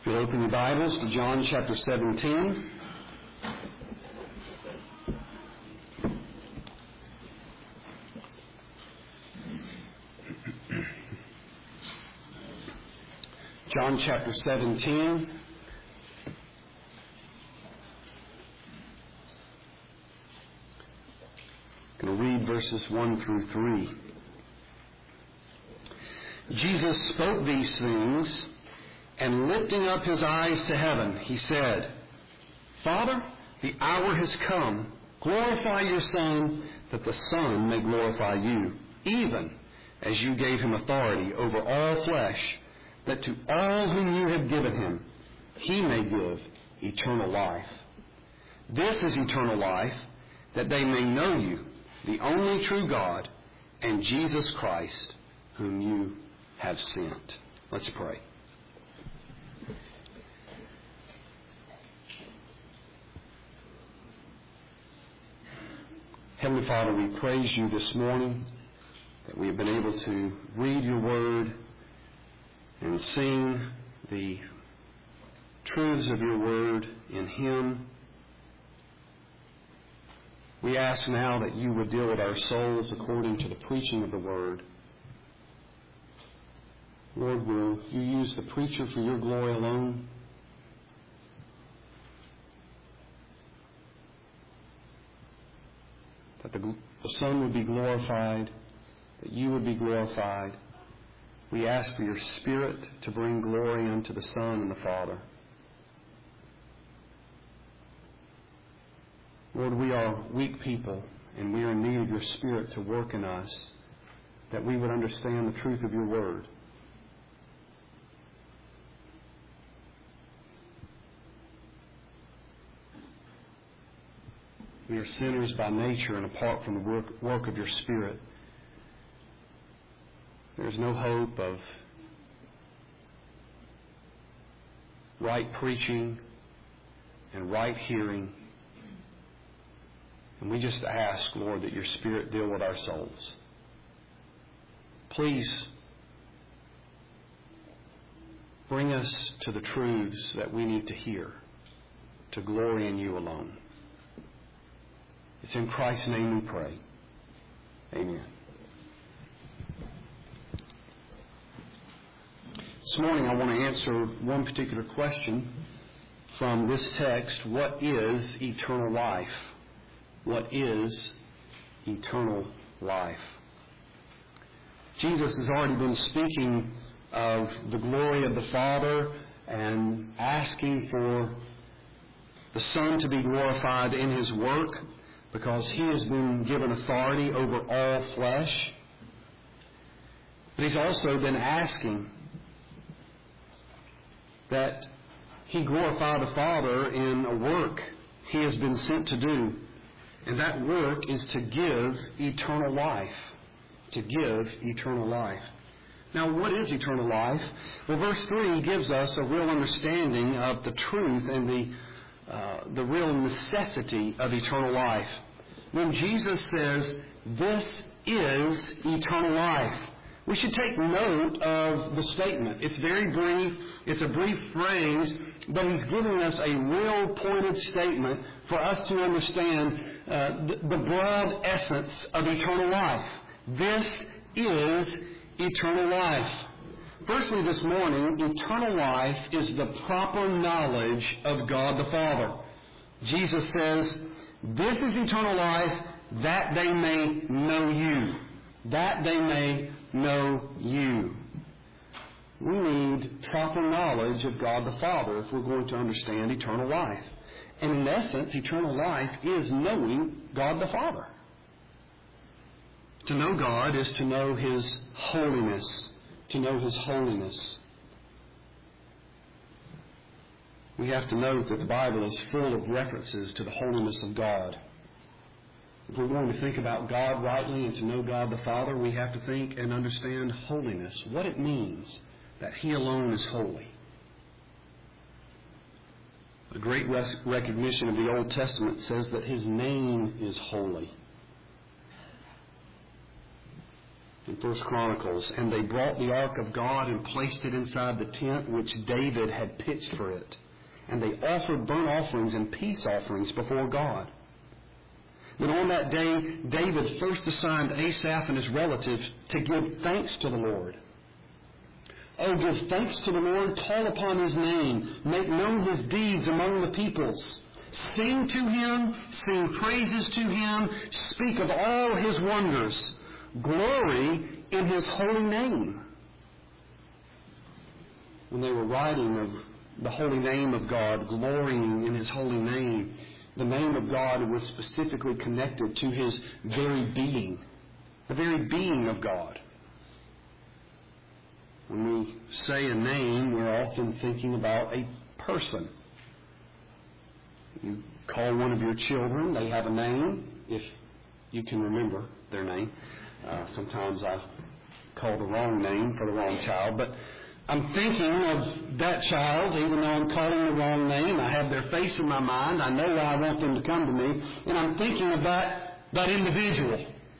If you'll open your Bibles to John chapter 17. John chapter 17. I'm going to read verses 1 through 3. Jesus spoke these things, and lifting up his eyes to heaven, he said, Father, the hour has come. Glorify your Son, that the Son may glorify you, even as you gave him authority over all flesh, that to all whom you have given him, he may give eternal life. This is eternal life, that they may know you, the only true God, and Jesus Christ, whom you have sent. Let's pray. Heavenly Father, we praise you this morning that we have been able to read your word and sing the truths of your word in hymn. We ask now that you would deal with our souls according to the preaching of the word. Lord, will you use the preacher for your glory alone? That the Son would be glorified, that you would be glorified. We ask for your Spirit to bring glory unto the Son and the Father. Lord, we are weak people, and we are in need of your Spirit to work in us, that we would understand the truth of your word. We are sinners by nature, and apart from the work of your Spirit, there is no hope of right preaching and right hearing. And we just ask, Lord, that your Spirit deal with our souls. Please bring us to the truths that we need to hear, to glory in you alone. It's in Christ's name we pray. Amen. This morning I want to answer one particular question from this text. What is eternal life? What is eternal life? Jesus has already been speaking of the glory of the Father and asking for the Son to be glorified in his work, because he has been given authority over all flesh. But he's also been asking that he glorify the Father in a work he has been sent to do. And that work is to give eternal life. To give eternal life. Now, what is eternal life? Well, verse 3 gives us a real understanding of the truth and the real necessity of eternal life. When Jesus says, this is eternal life, we should take note of the statement. It's very brief. It's a brief phrase, but he's giving us a real pointed statement for us to understand the broad essence of eternal life. This is eternal life. Firstly, this morning, eternal life is the proper knowledge of God the Father. Jesus says, this is eternal life, that they may know you. That they may know you. We need proper knowledge of God the Father if we're going to understand eternal life. And in essence, eternal life is knowing God the Father. To know God is to know his holiness. To know his holiness. We have to note that the Bible is full of references to the holiness of God. If we're going to think about God rightly and to know God the Father, we have to think and understand holiness, what it means that he alone is holy. A great recognition of the Old Testament says that his name is holy. in 1 Chronicles, and they brought the ark of God and placed it inside the tent which David had pitched for it. And they offered burnt offerings and peace offerings before God. Then on that day, David first assigned Asaph and his relatives to give thanks to the Lord. Oh, give thanks to the Lord, call upon His name, make known His deeds among the peoples. Sing to Him, sing praises to Him, speak of all His wonders. Glory in His holy name. When they were writing of the holy name of God, glorying in His holy name, the name of God was specifically connected to His very being, the very being of God. When we say a name, we're often thinking about a person. You call one of your children, they have a name, if you can remember their name. Sometimes I call the wrong name for the wrong child, but I'm thinking of that child, even though I'm calling the wrong name. I have their face in my mind. I know I want them to come to me, and I'm thinking of that individual.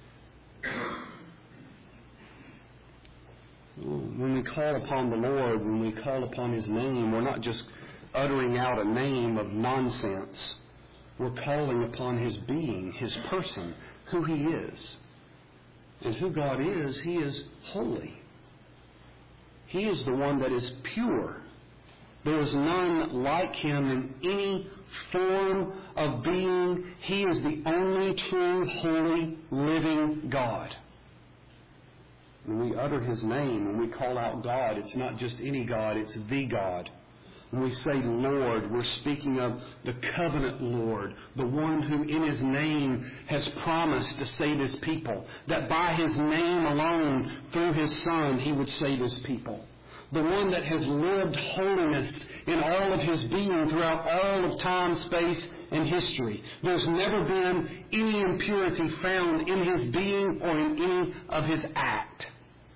When we call upon the Lord, when we call upon His name, we're not just uttering out a name of nonsense. We're calling upon His being, His person, who He is. And who God is, He is holy. He is the one that is pure. There is none like Him in any form of being. He is the only true, holy, living God. When we utter His name, when we call out God, it's not just any God, it's the God. When we say Lord, we're speaking of the covenant Lord, the one who in His name has promised to save His people, that by His name alone, through His Son, He would save His people. The one that has lived holiness in all of His being throughout all of time, space, and history. There's never been any impurity found in His being or in any of His act.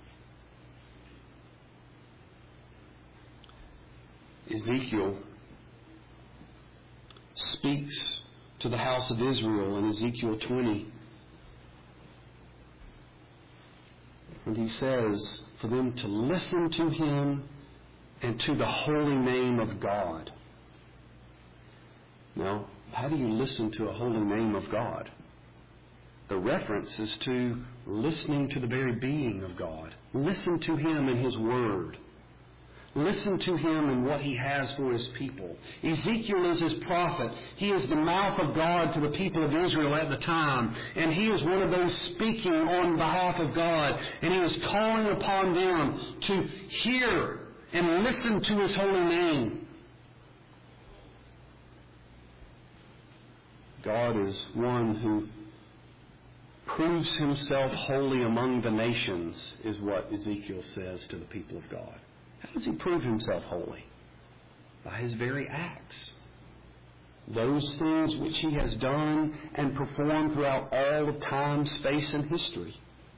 Ezekiel speaks to the house of Israel in Ezekiel 20. And he says for them to listen to Him and to the holy name of God. Now, how do you listen to a holy name of God? The reference is to listening to the very being of God. Listen to Him and His Word. Listen to Him and what He has for His people. Ezekiel is His prophet. He is the mouth of God to the people of Israel at the time. And he is one of those speaking on behalf of God. And he is calling upon them to hear and listen to His holy name. God is one who proves Himself holy among the nations, is what Ezekiel says to the people of God. How does He prove Himself holy? By His very acts. Those things which He has done and performed throughout all of time, space, and history.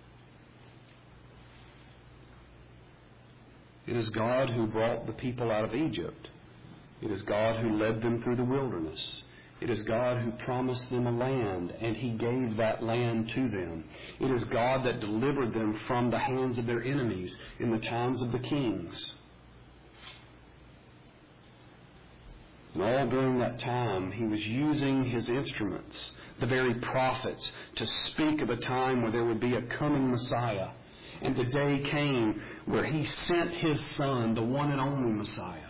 It is God who brought the people out of Egypt. It is God who led them through the wilderness. It is God who promised them a land, and He gave that land to them. It is God that delivered them from the hands of their enemies in the times of the kings. And all during that time, He was using His instruments, the very prophets, to speak of a time where there would be a coming Messiah. And the day came where He sent His Son, the one and only Messiah.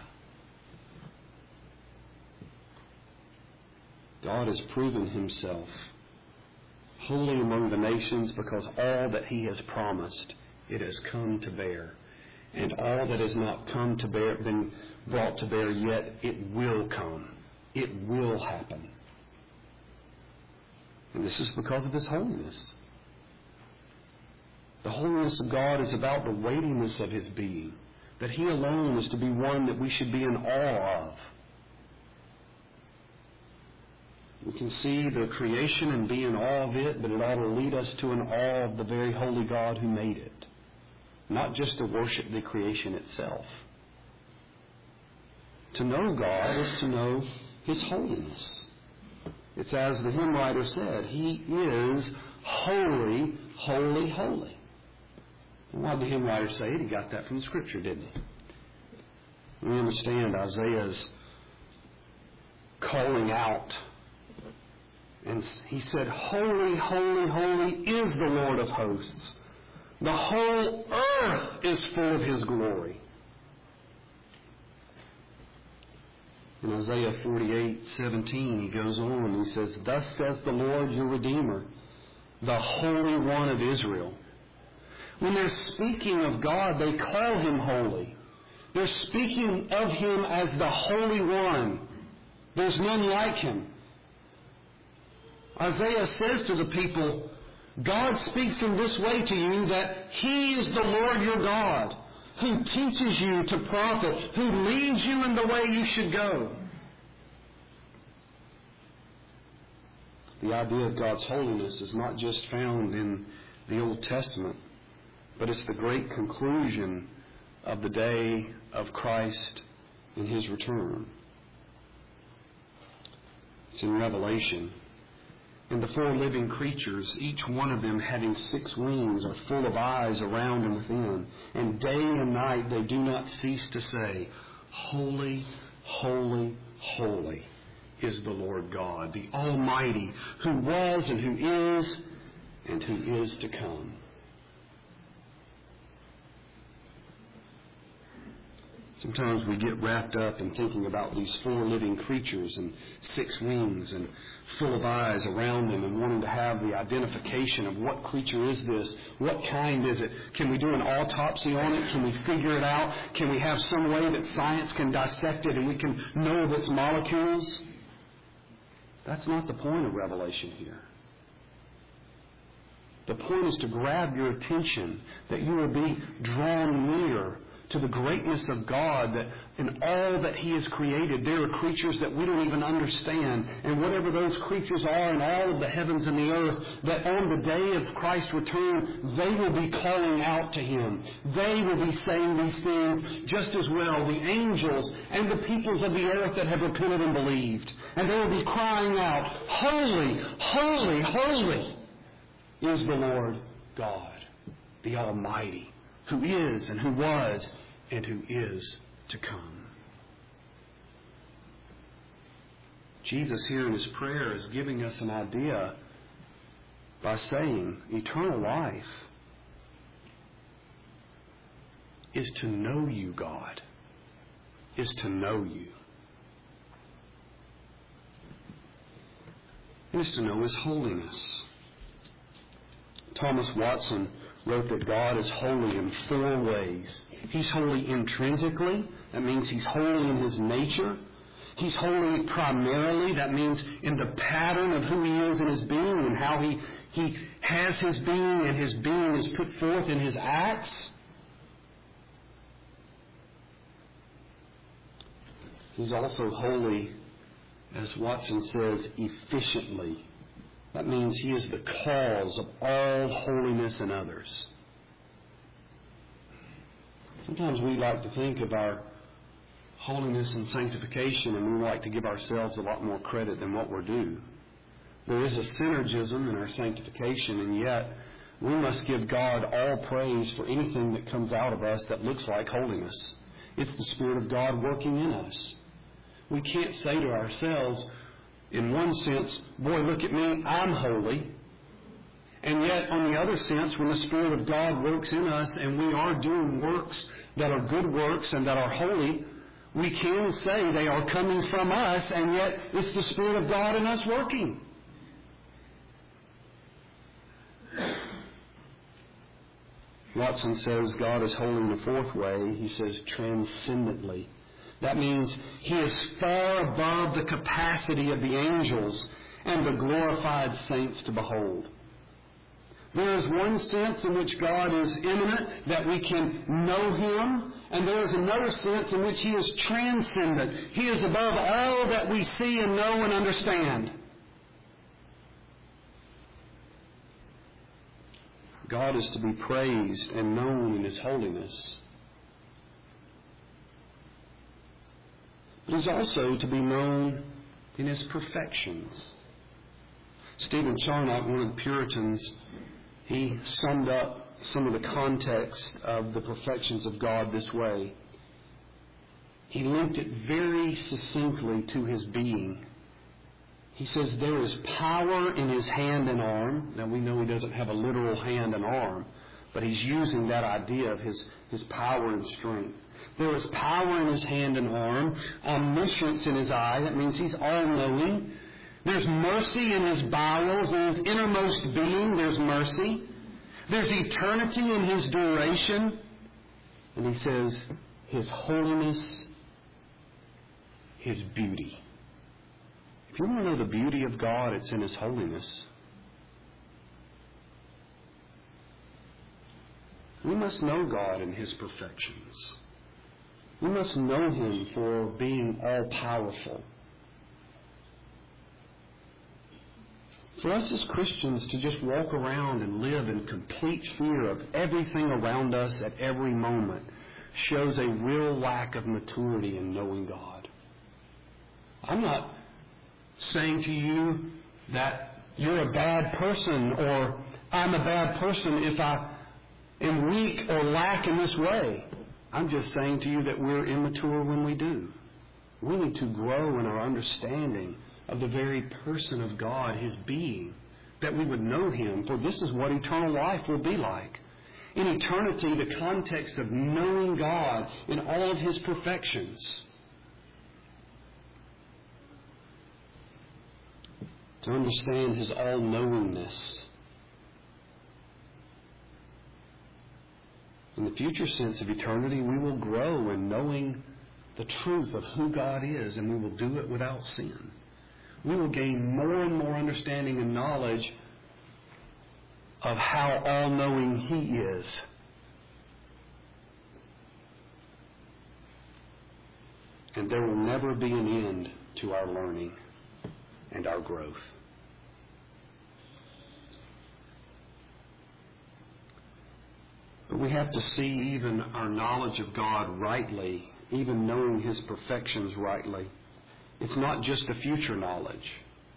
God has proven Himself holy among the nations because all that He has promised, it has come to bear. And all that has not come to bear, been brought to bear yet, it will come. It will happen. And this is because of His holiness. The holiness of God is about the weightiness of His being, that He alone is to be one that we should be in awe of. We can see the creation and be in awe of it, but it ought to lead us to an awe of the very holy God who made it. Not just to worship the creation itself. To know God is to know His holiness. It's as the hymn writer said, He is holy, holy, holy. Why did the hymn writer say it? He got that from the Scripture, didn't he? We understand Isaiah's calling out. And he said, "Holy, holy, holy is the Lord of hosts. The whole earth is full of His glory." In Isaiah 48:17, he goes on and he says, "Thus says the Lord your Redeemer, the Holy One of Israel." When they're speaking of God, they call Him holy. They're speaking of Him as the Holy One. There's none like Him. Isaiah says to the people, God speaks in this way to you, that He is the Lord your God, who teaches you to profit, who leads you in the way you should go. The idea of God's holiness is not just found in the Old Testament, but it's the great conclusion of the day of Christ and His return. It's in Revelation. And the four living creatures, each one of them having 6 wings, are full of eyes around and within. And day and night they do not cease to say, "Holy, holy, holy is the Lord God, the Almighty, who was and who is to come." Sometimes we get wrapped up in thinking about these 4 living creatures and 6 wings and full of eyes around them, and wanting to have the identification of what creature is this, what kind is it, can we do an autopsy on it, can we figure it out, can we have some way that science can dissect it and we can know of its molecules? That's not the point of Revelation here. The point is to grab your attention, that you will be drawn near to the greatness of God, that in all that He has created, there are creatures that we don't even understand. And whatever those creatures are in all of the heavens and the earth, that on the day of Christ's return, they will be calling out to Him. They will be saying these things just as well, the angels and the peoples of the earth that have repented and believed. And they will be crying out, "Holy, holy, holy is the Lord God, the Almighty, who is and who was and who is to come." Jesus here in His prayer is giving us an idea by saying eternal life is to know you, God, is to know you. It is to know His holiness. Thomas Watson wrote that God is holy in 4 ways. He's holy intrinsically. That means He's holy in His nature. He's holy primarily. That means in the pattern of who He is in His being and how He has His being, and His being is put forth in His acts. He's also holy, as Watson says, efficiently. That means He is the cause of all holiness in others. Sometimes we like to think of our holiness and sanctification, and we like to give ourselves a lot more credit than what we're due. There is a synergism in our sanctification, and yet we must give God all praise for anything that comes out of us that looks like holiness. It's the Spirit of God working in us. We can't say to ourselves, in one sense, "Boy, look at me, I'm holy." And yet, on the other sense, when the Spirit of God works in us and we are doing works that are good works and that are holy, we can say they are coming from us, and yet it's the Spirit of God in us working. Watson says God is holy in the 4th way. He says transcendently. That means He is far above the capacity of the angels and the glorified saints to behold. There is one sense in which God is immanent, that we can know Him, and there is another sense in which He is transcendent. He is above all that we see and know and understand. God is to be praised and known in His holiness. But He's also to be known in His perfections. Stephen Charnock, one of the Puritans, he summed up some of the context of the perfections of God this way. He linked it very succinctly to his being. He says there is power in his hand and arm. Now we know he doesn't have a literal hand and arm, but he's using that idea of his power and strength. There is power in his hand and arm, omniscience in his eye. That means he's all-knowing. There's mercy in his bowels, in his innermost being there's mercy. There's eternity in his duration. And he says his holiness, his beauty. If you want to know the beauty of God, it's in his holiness. We must know God in his perfections. We must know him for being all-powerful. For us as Christians to just walk around and live in complete fear of everything around us at every moment shows a real lack of maturity in knowing God. I'm not saying to you that you're a bad person or I'm a bad person if I am weak or lack in this way. I'm just saying to you that we're immature when we do. We need to grow in our understanding of the very person of God, his being, that we would know him, for this is what eternal life will be like. In eternity, the context of knowing God in all of his perfections. To understand his all-knowingness. In the future sense of eternity, we will grow in knowing the truth of who God is, and we will do it without sin. We will gain more and more understanding and knowledge of how all-knowing he is. And there will never be an end to our learning and our growth. But we have to see even our knowledge of God rightly, even knowing his perfections rightly. It's not just a future knowledge.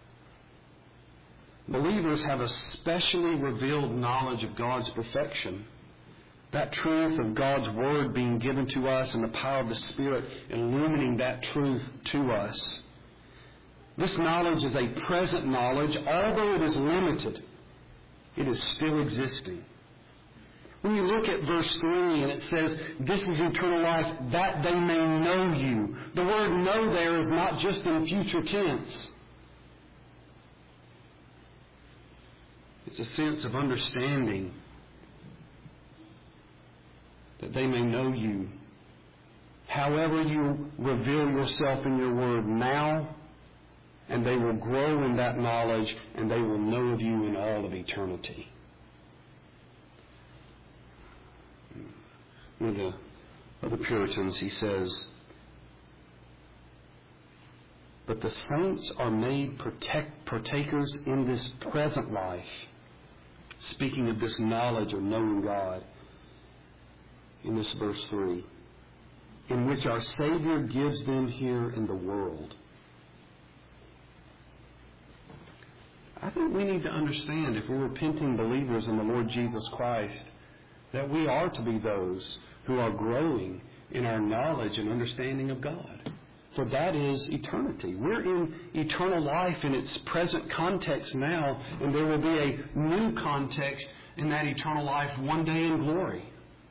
Believers have a specially revealed knowledge of God's perfection. That truth of God's Word being given to us and the power of the Spirit illumining that truth to us. This knowledge is a present knowledge. Although it is limited, it is still existing. When you look at verse 3 and it says, this is eternal life, that they may know you. The word know there is not just in future tense. It's a sense of understanding that they may know you. However you reveal yourself in your word now, and they will grow in that knowledge, and they will know of you in all of eternity. One of the Puritans, he says, but the saints are made partakers in this present life, speaking of this knowledge of knowing God, in this verse 3, in which our Savior gives them here in the world. I think we need to understand, if we're repenting believers in the Lord Jesus Christ, that we are to be those who are growing in our knowledge and understanding of God. For that is eternity. We're in eternal life in its present context now, and there will be a new context in that eternal life one day in glory.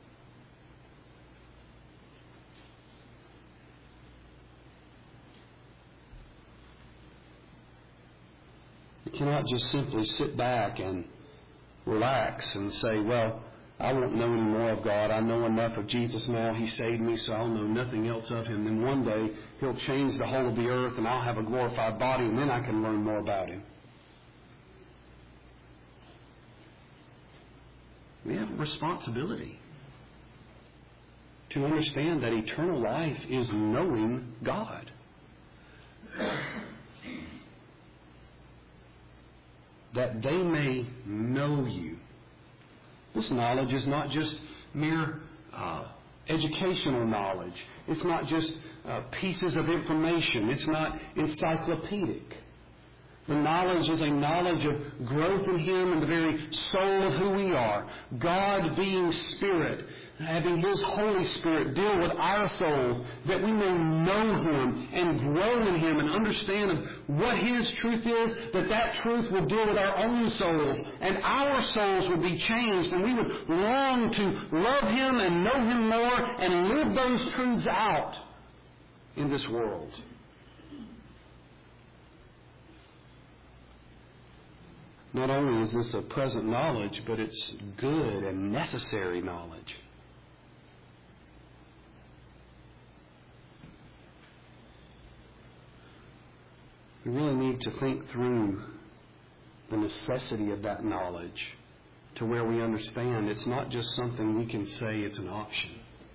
You cannot just simply sit back and relax and say, well, I won't know any more of God. I know enough of Jesus now. He saved me, so I'll know nothing else of him. Then one day, he'll change the whole of the earth, and I'll have a glorified body, and then I can learn more about him. We have a responsibility to understand that eternal life is knowing God. That they may know you. This knowledge is not just mere educational knowledge. It's not just pieces of information. It's not encyclopedic. The knowledge is a knowledge of growth in Him and the very soul of who we are. God being Spirit, having His Holy Spirit deal with our souls, that we may know Him and grow in Him and understand what His truth is, that truth will deal with our own souls, and our souls will be changed, and we would long to love Him and know Him more and live those truths out in this world. Not only is this a present knowledge, but it's good and necessary knowledge. We really need to think through the necessity of that knowledge to where we understand it's not just something we can say it's an option.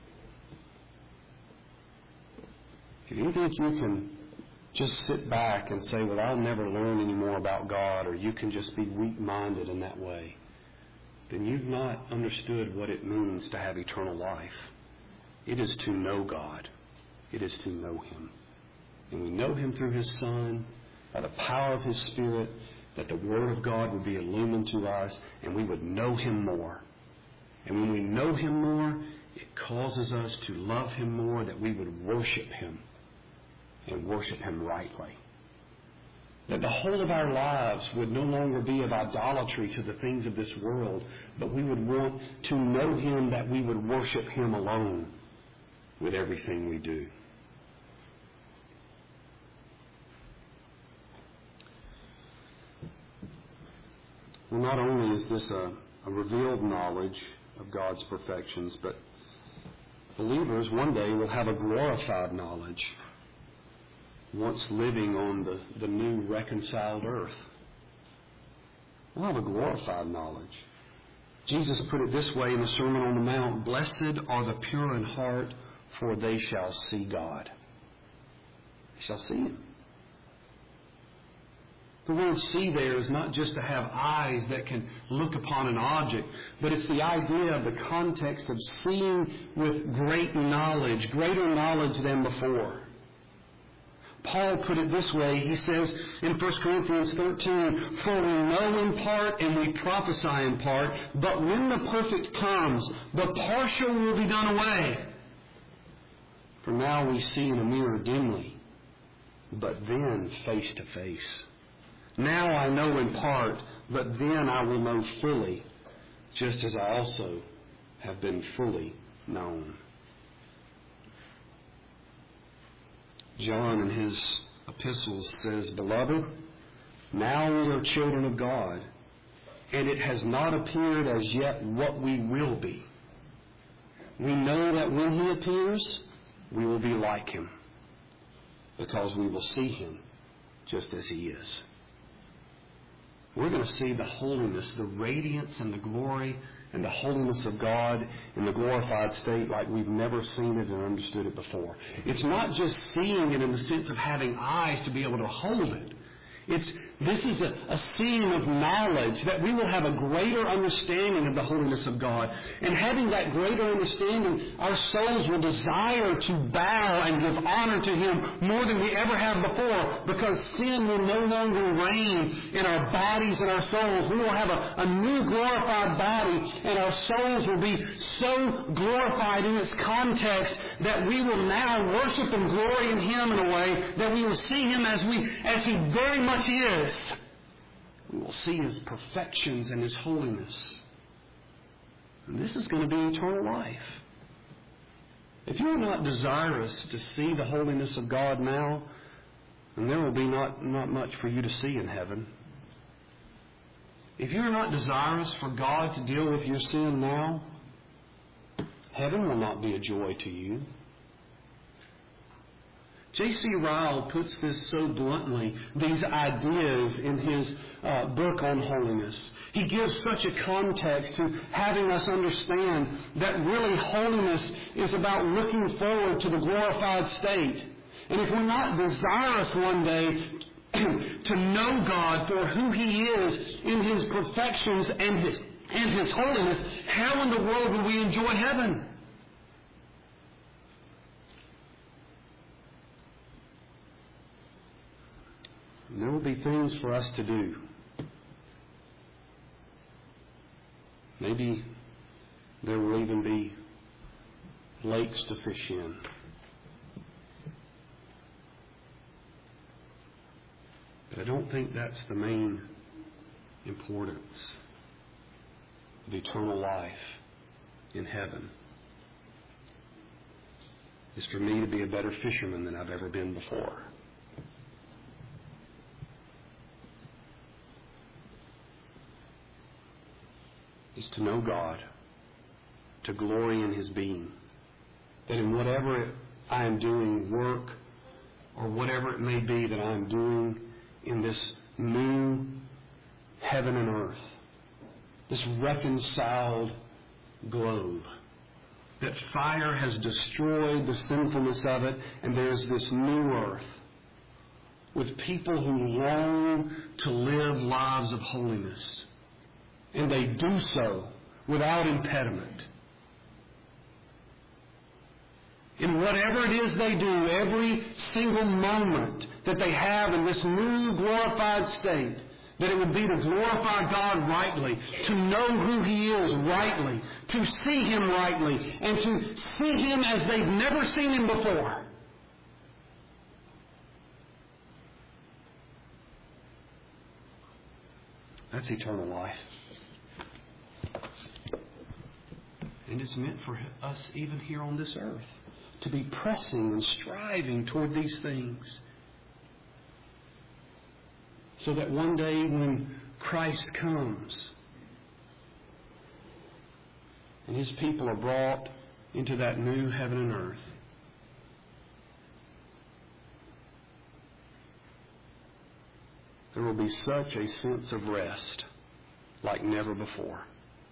If you think you can just sit back and say, well, I'll never learn any more about God, or you can just be weak-minded in that way, then you've not understood what it means to have eternal life. It is to know God. It is to know Him. And we know Him through His Son, by the power of His Spirit, that the Word of God would be illumined to us, and we would know Him more. And when we know Him more, it causes us to love Him more, that we would worship Him, and worship Him rightly. That the whole of our lives would no longer be of idolatry to the things of this world, but we would want to know Him, that we would worship Him alone with everything we do. Well, not only is this a revealed knowledge of God's perfections, but believers one day will have a glorified knowledge once living on the new reconciled earth. We'll have a glorified knowledge. Jesus put it this way in the Sermon on the Mount, "Blessed are the pure in heart, for they shall see God." They shall see Him. The word see there is not just to have eyes that can look upon an object, but it's the idea of the context of seeing with great knowledge, greater knowledge than before. Paul put it this way. He says in 1 Corinthians 13, "For we know in part and we prophesy in part, but when the perfect comes, the partial will be done away. For now we see in a mirror dimly, but then face to face. Now I know in part, but then I will know fully, just as I also have been fully known." John in his epistles says, "Beloved, now we are children of God, and it has not appeared as yet what we will be. We know that when He appears, we will be like Him, because we will see Him just as He is." We're going to see the holiness, the radiance and the glory and the holiness of God in the glorified state like we've never seen it and understood it before. It's not just seeing it in the sense of having eyes to be able to hold it. This is a seeing of knowledge, that we will have a greater understanding of the holiness of God. And having that greater understanding, our souls will desire to bow and give honor to Him more than we ever have before, because sin will no longer reign in our bodies and our souls. We will have a new glorified body, and our souls will be so glorified in its context that we will now worship and glory in Him in a way that we will see Him as He very much is. We will see His perfections and His holiness. And this is going to be eternal life. If you're not desirous to see the holiness of God now, then there will be not much for you to see in heaven. If you're not desirous for God to deal with your sin now, heaven will not be a joy to you. J.C. Ryle puts this so bluntly, these ideas, in his book on holiness. He gives such a context to having us understand that really holiness is about looking forward to the glorified state. And if we're not desirous one day to know God for who He is in His perfections and His holiness, how in the world will we enjoy heaven? And there will be things for us to do. Maybe there will even be lakes to fish in. But I don't think that's the main importance of eternal life in heaven. It's for me to be a better fisherman than I've ever been before. Is to know God, to glory in His being, that in whatever I am doing, work, or whatever it may be that I am doing in this new heaven and earth, this reconciled globe, that fire has destroyed the sinfulness of it, and there's this new earth with people who long to live lives of holiness. And they do so without impediment. In whatever it is they do, every single moment that they have in this new glorified state, that it would be to glorify God rightly, to know who He is rightly, to see Him rightly, and to see Him as they've never seen Him before. That's eternal life. And it's meant for us even here on this earth to be pressing and striving toward these things, so that one day when Christ comes and His people are brought into that new heaven and earth, there will be such a sense of rest like never before.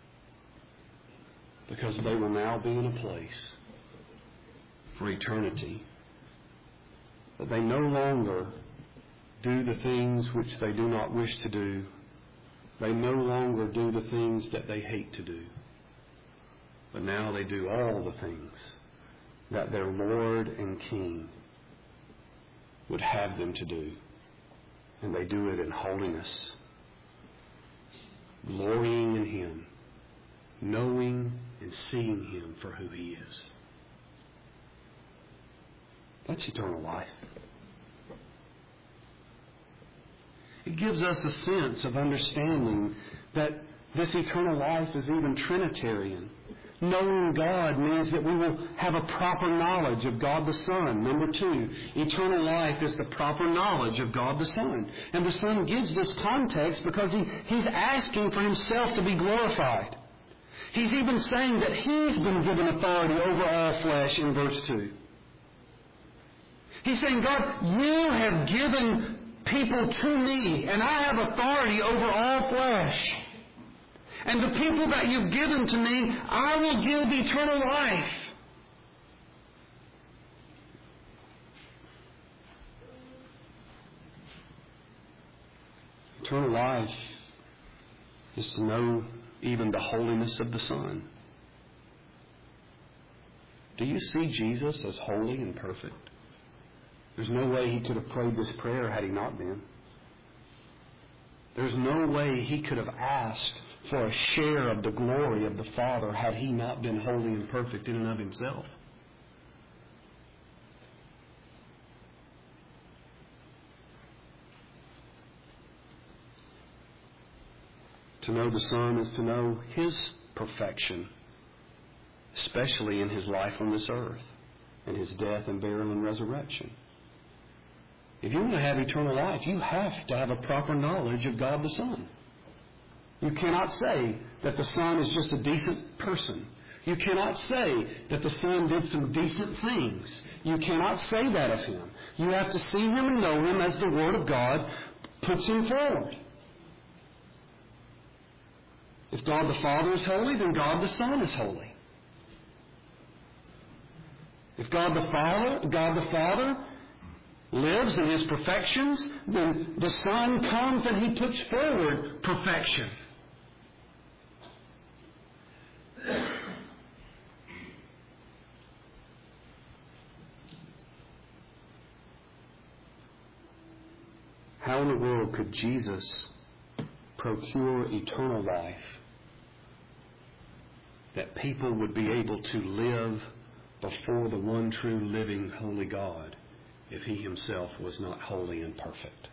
Because they will now be in a place for eternity that they no longer do the things which they do not wish to do. They no longer do the things that they hate to do. But now they do all the things that their Lord and King would have them to do. And they do it in holiness, glorying in Him, knowing and seeing Him for who He is. That's eternal life. It gives us a sense of understanding that this eternal life is even Trinitarian. Knowing God means that we will have a proper knowledge of God the Son. Number 2, eternal life is the proper knowledge of God the Son. And the Son gives this context because He's asking for Himself to be glorified. He's even saying that He's been given authority over all flesh in verse 2. He's saying, God, You have given people to Me, and I have authority over all flesh. And the people that You've given to Me, I will give eternal life. Eternal life is to know even the holiness of the Son. Do you see Jesus as holy and perfect? There's no way He could have prayed this prayer had He not been. There's no way He could have asked for a share of the glory of the Father had He not been holy and perfect in and of Himself. To know the Son is to know His perfection, especially in His life on this earth, and His death and burial and resurrection. If you want to have eternal life, you have to have a proper knowledge of God the Son. You cannot say that the Son is just a decent person. You cannot say that the Son did some decent things. You cannot say that of Him. You have to see Him and know Him as the Word of God puts Him forward. If God the Father is holy, then God the Son is holy. If God the Father lives in His perfections, then the Son comes and He puts forward perfection. How in the world could Jesus procure eternal life that people would be able to live before the one true living holy God if he himself was not holy and perfect?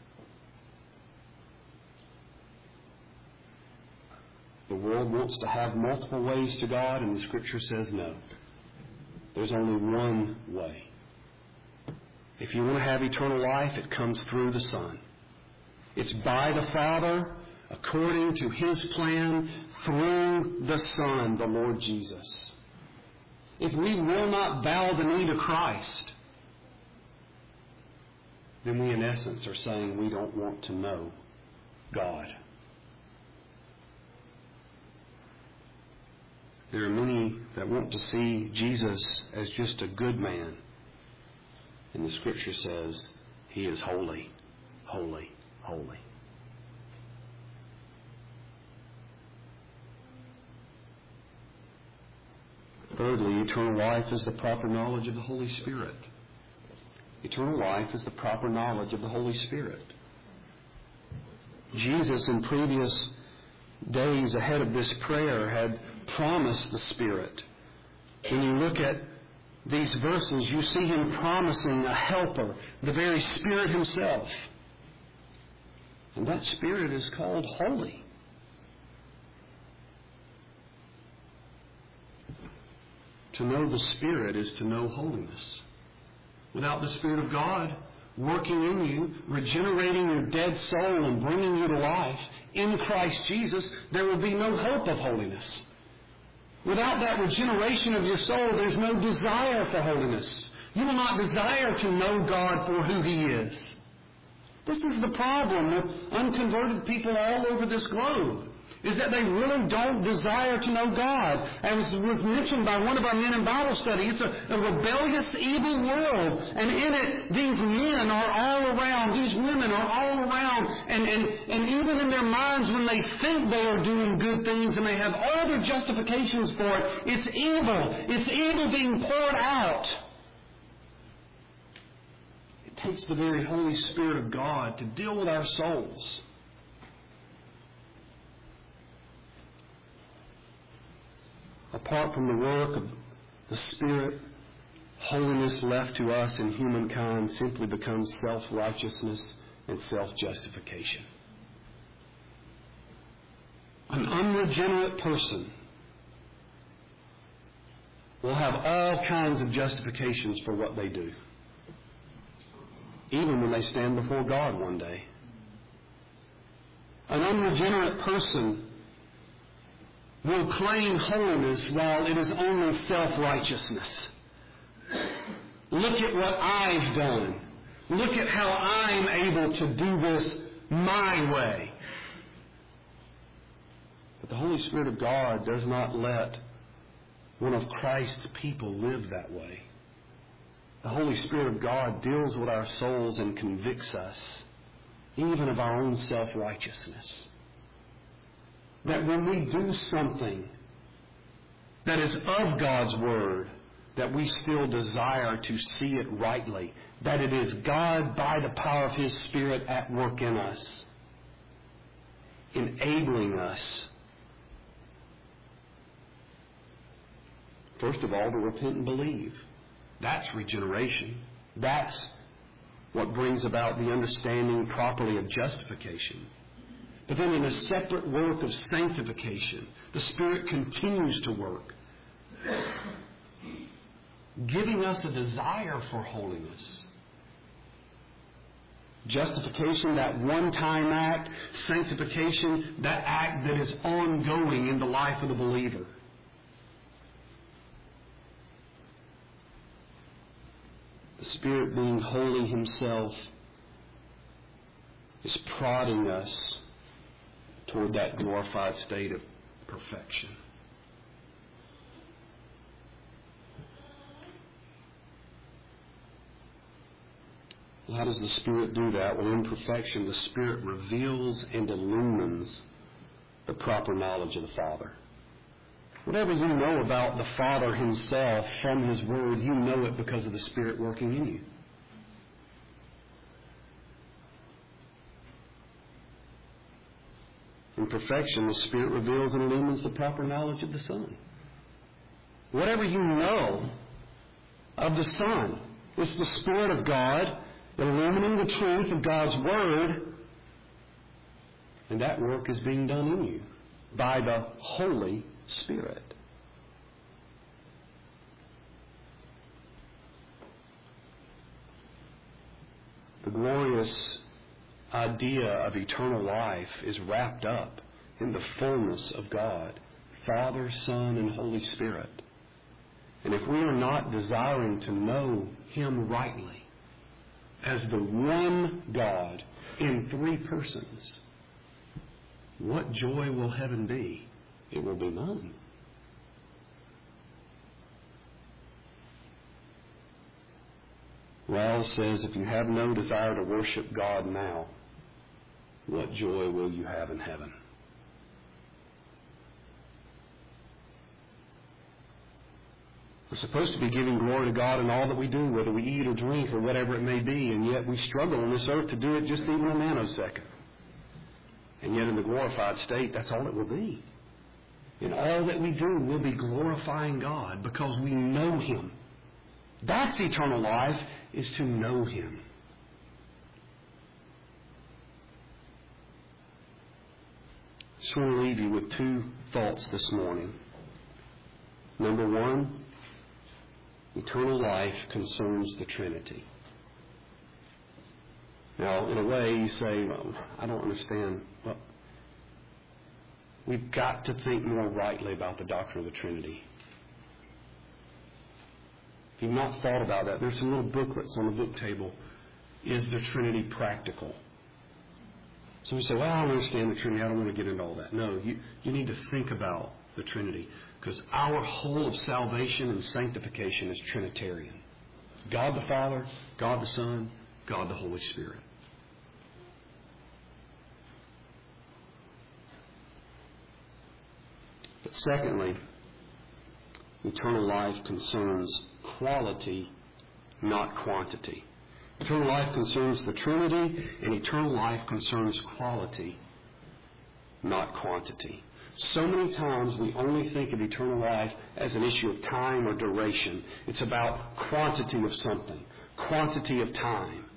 The world wants to have multiple ways to God, and the Scripture says no. There's only one way. If you want to have eternal life, it comes through the Son. It's by the Father, according to His plan, through the Son, the Lord Jesus. If we will not bow the knee to Christ, then we in essence are saying we don't want to know God. There are many that want to see Jesus as just a good man. And the Scripture says He is holy, holy, holy. Thirdly, eternal life is the proper knowledge of the Holy Spirit. Eternal life is the proper knowledge of the Holy Spirit. Jesus, in previous days ahead of this prayer, had promised the Spirit. When you look at these verses, you see Him promising a helper, the very Spirit Himself. And that Spirit is called holy. To know the Spirit is to know holiness. Without the Spirit of God working in you, regenerating your dead soul and bringing you to life in Christ Jesus, there will be no hope of holiness. Without that regeneration of your soul, there's no desire for holiness. You will not desire to know God for who He is. This is the problem with unconverted people all over this globe, is that they really don't desire to know God. As was mentioned by one of our men in Bible study, it's a rebellious, evil world. And in it, these men are all around. These women are all around. And even in their minds, when they think they are doing good things and they have all their justifications for it, it's evil. It's evil being poured out. It takes the very Holy Spirit of God to deal with our souls. Apart from the work of the Spirit, holiness left to us in humankind simply becomes self-righteousness and self-justification. An unregenerate person will have all kinds of justifications for what they do, even when they stand before God one day. An unregenerate person will claim holiness while it is only self-righteousness. Look at what I've done. Look at how I'm able to do this my way. But the Holy Spirit of God does not let one of Christ's people live that way. The Holy Spirit of God deals with our souls and convicts us, even of our own self-righteousness. That when we do something that is of God's Word, that we still desire to see it rightly. That it is God, by the power of His Spirit, at work in us, enabling us, first of all, to repent and believe. That's regeneration. That's what brings about the understanding properly of justification. But then in a separate work of sanctification, the Spirit continues to work, giving us a desire for holiness. Justification, that one-time act. Sanctification, that act that is ongoing in the life of the believer. The Spirit, being holy Himself, is prodding us toward that glorified state of perfection. How does the Spirit do that? Well, in perfection, the Spirit reveals and illumines the proper knowledge of the Father. Whatever you know about the Father Himself from His Word, you know it because of the Spirit working in you. and perfection, the Spirit reveals and illumines the proper knowledge of the Son. Whatever you know of the Son, it's the Spirit of God illumining the truth of God's Word, and that work is being done in you by the Holy Spirit. The glorious idea of eternal life is wrapped up in the fullness of God, Father, Son, and Holy Spirit. And if we are not desiring to know Him rightly as the one God in three persons, what joy will heaven be? It will be none. Wells says, if you have no desire to worship God now, what joy will you have in heaven? We're supposed to be giving glory to God in all that we do, whether we eat or drink or whatever it may be, and yet we struggle on this earth to do it just even a nanosecond. And yet in the glorified state, that's all it will be. In all that we do, we'll be glorifying God because we know Him. That's eternal life, is to know Him. I just want to leave you with two thoughts this morning. Number one, eternal life concerns the Trinity. Now, in a way, you say, well, I don't understand. Well, we've got to think more rightly about the doctrine of the Trinity. If you've not thought about that, there's some little booklets on the book table. Is the Trinity practical? So we say, well, I don't understand the Trinity. I don't want to get into all that. No, you need to think about the Trinity, because our whole of salvation and sanctification is Trinitarian. God the Father, God the Son, God the Holy Spirit. But secondly, eternal life concerns quality, not quantity. Eternal life concerns the Trinity, and eternal life concerns quality, not quantity. So many times we only think of eternal life as an issue of time or duration. It's about quantity of something, quantity of time.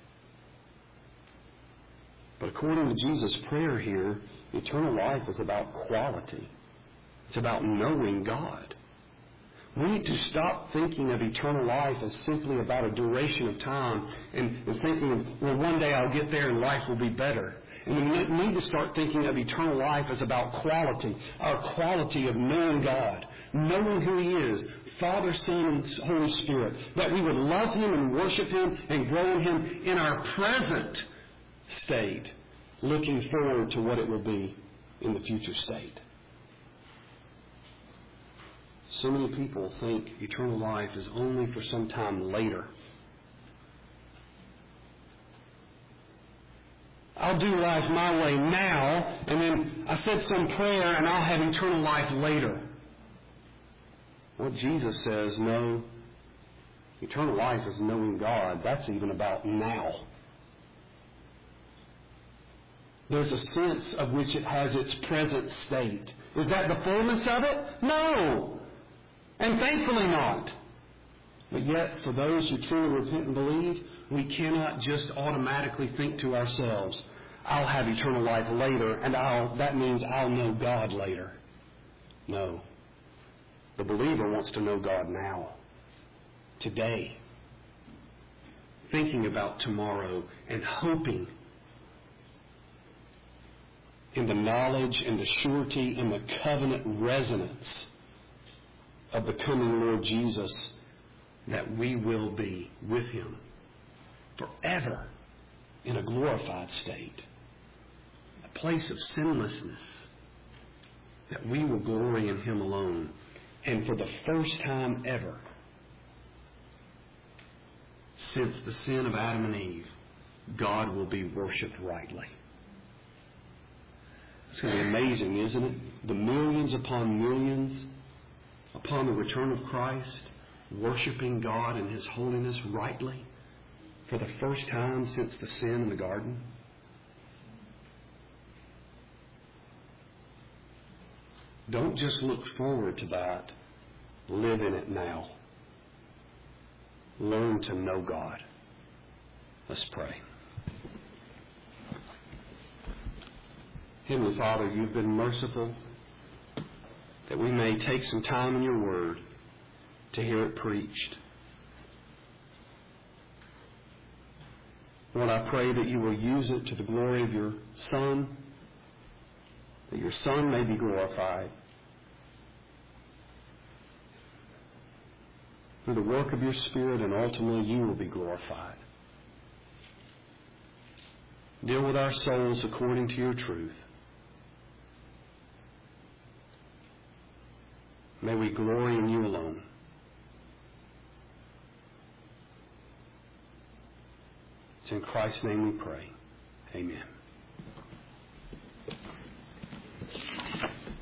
But according to Jesus' prayer here, eternal life is about quality. It's about knowing God. We need to stop thinking of eternal life as simply about a duration of time and thinking of, well, one day I'll get there and life will be better. And we need to start thinking of eternal life as about quality, our quality of knowing God, knowing who He is, Father, Son, and Holy Spirit, that we would love Him and worship Him and grow in Him in our present state, looking forward to what it will be in the future state. So many people think eternal life is only for some time later. I'll do life my way now, and then I said some prayer, and I'll have eternal life later. What Jesus says, no, eternal life is knowing God. That's even about now. There's a sense of which it has its present state. Is that the fullness of it? No. And thankfully not. But yet, for those who truly repent and believe, we cannot just automatically think to ourselves, I'll have eternal life later, and that means I'll know God later. No. The believer wants to know God now, today, thinking about tomorrow and hoping in the knowledge and the surety and the covenant resonance of the coming Lord Jesus, that we will be with Him forever in a glorified state, a place of sinlessness, that we will glory in Him alone. And for the first time ever since the sin of Adam and Eve, God will be worshipped rightly. It's going to be amazing, isn't it? The millions upon millions upon the return of Christ, worshiping God in His holiness rightly for the first time since the sin in the garden. Don't just look forward to that. Live in it now. Learn to know God. Let's pray. Heavenly Father, you've been merciful that we may take some time in your word to hear it preached. Lord, I pray that you will use it to the glory of your Son, that your Son may be glorified through the work of your Spirit, and ultimately you will be glorified. Deal with our souls according to your truth. May we glory in you alone. It's in Christ's name we pray. Amen.